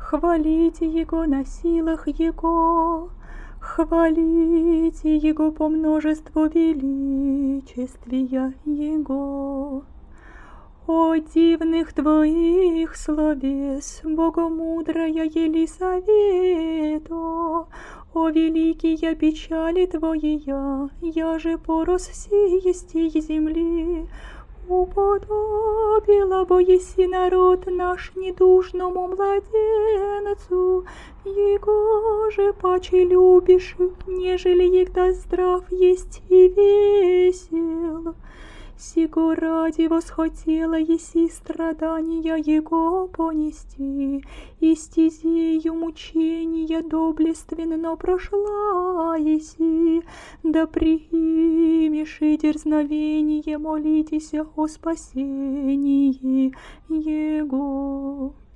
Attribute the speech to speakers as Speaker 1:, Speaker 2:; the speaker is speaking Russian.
Speaker 1: Хвалите Его на силах Его, хвалите Его по множеству величествия Его. О дивных Твоих словес, Богомудрая Елисавета, о великие печали Твоя, я же порос сии земли, уподобила бо еси народ наш недужному младенцу, Его же паче любишь, нежели егда здрав есть и весел. Сего ради восхотела еси страдания Его понести, и стезею мучения доблественно прошла еси, да примешь и дерзновение молитесь о спасении Его.